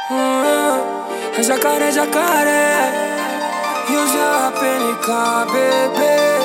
É jacaré, jacaré. E o JPNK, bebê.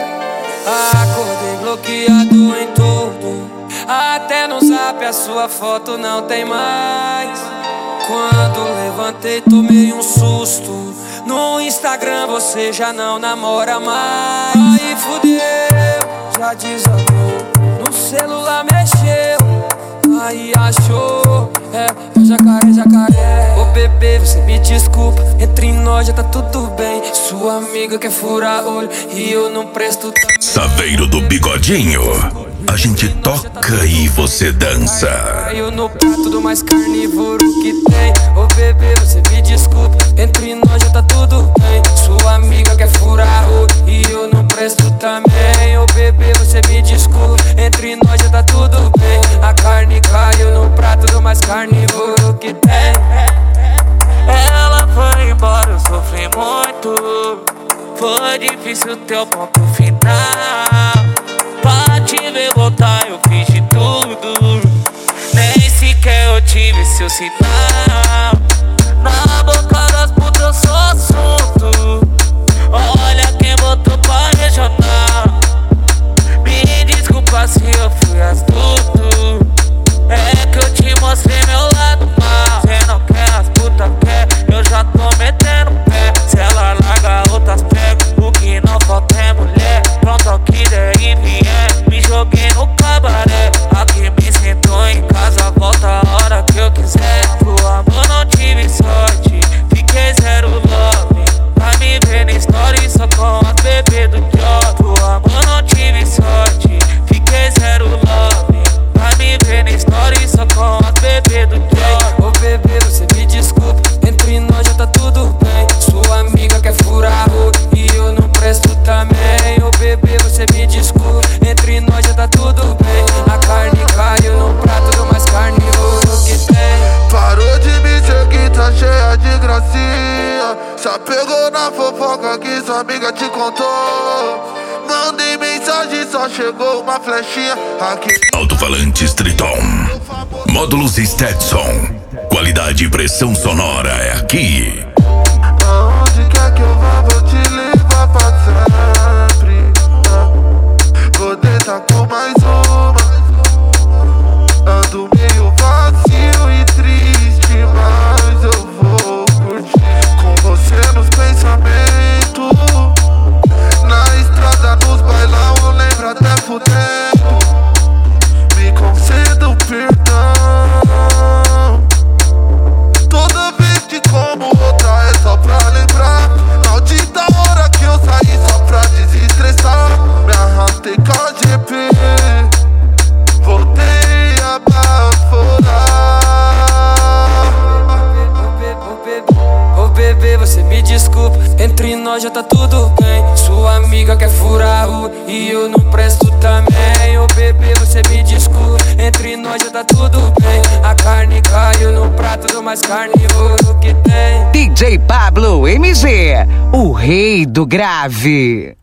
Acordei bloqueado em tudo. Até no zap a sua foto não tem mais. Quando levantei tomei um susto. No Instagram você já não namora mais. Aí fudeu, já desandou. No celular mexeu, aí achou. É jacaré, jacaré. Ô bebê, você me desculpa, entre nós já tá tudo bem. Sua amiga quer furar olho e eu não presto também. Saveiro do Bigodinho, a gente toca e você dança. Caiu no prato do mais carnívoro que tem. Ô bebê, você me desculpa, entre nós já tá tudo bem. Sua amiga quer furar olho e eu não presto também. Ô bebê, você me desculpa, entre nós já tá tudo bem. A carne caiu no prato do mais carnívoro que tem. Ela foi embora, eu sofri muito. Foi difícil teu ponto final. Pra te ver voltar eu fiz de tudo. Nem sequer eu tive seu sinal. Na boca das putas eu sou assunto. Olha quem botou pra regional. Me desculpa se eu fui astuto. É que eu te mostrei meu lado mal. Cê não quer, as putas quer, eu já tô metendo pé. Se ela larga, outras pego. O que não falta é mulher. Pronto ao que der e vier. Me joguei no cabaré. Aqui me sinto em casa, volta a hora que eu quiser. Pro amor não tive sorte, fiquei zero love. Pra me ver na story só com as bebê do job. Pro amor não tive sorte, fiquei zero love. Pra me ver na story só com as bebê do job. Ô bebê, você me desculpa, entre nós já tá tudo bem. Sua amiga quer furar olho e eu não presto também. Ô bebê, você me desculpa, entre nós já tá tudo bem. A carne caiu no prato do mais carnívoro que tem. Parou de me seguir, tá cheia de gracinha. Já pegou na fofoca que sua amiga te contou. Mandei mensagem, só chegou uma flechinha. Alto-falantes Triton, módulos Stetson, qualidade e pressão sonora é aqui. Aonde quer que eu vá, vou te levar pra sempre. Vou deitar com mais uma. Ando meio vazio e triste, mas eu vou curtir com você nos pensamentos. Na estrada, nos bailão, eu lembro até fudendo. Me conceda o perdão. Toda vez que como outra é só pra lembrar. Maldita hora que eu saí só pra desestressar. Me arrastei com a GP, voltei a baforar. Ô bebê, você me desculpa, entre nós já tá tudo bem. Sua amiga quer furar olho e eu não presto também. Ô bebê, você me desculpa, entre nós já tá tudo bem. A carne caiu no prato do mais carnívoro que tem. DJ Pablo MG, o rei do grave.